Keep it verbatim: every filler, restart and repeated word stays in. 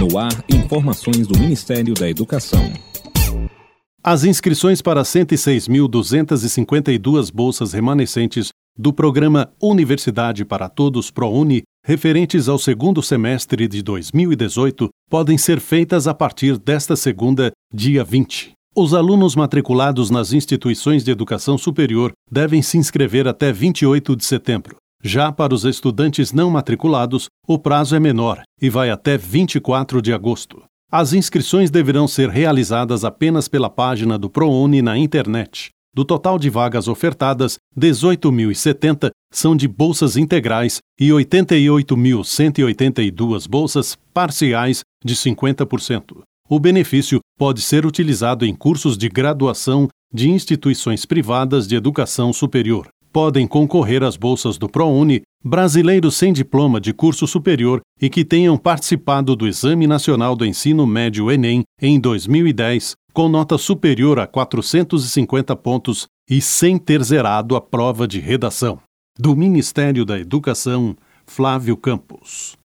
No ar, informações do Ministério da Educação. As inscrições para cento e seis mil duzentas e cinquenta e duas bolsas remanescentes do programa Universidade para Todos ProUni, referentes ao segundo semestre de dois mil e dezoito, podem ser feitas a partir desta segunda, dia vinte. Os alunos matriculados nas instituições de educação superior devem se inscrever até vinte e oito de setembro. Já para os estudantes não matriculados, o prazo é menor e vai até vinte e quatro de agosto. As inscrições deverão ser realizadas apenas pela página do ProUni na internet. Do total de vagas ofertadas, dezoito mil e setenta são de bolsas integrais e oitenta e oito mil cento e oitenta e duas bolsas parciais de cinquenta por cento. O benefício pode ser utilizado em cursos de graduação de instituições privadas de educação superior. Podem concorrer às bolsas do ProUni brasileiros sem diploma de curso superior e que tenham participado do Exame Nacional do Ensino Médio Enem em dois mil e dez, com nota superior a quatrocentos e cinquenta pontos e sem ter zerado a prova de redação. Do Ministério da Educação, Flávio Campos.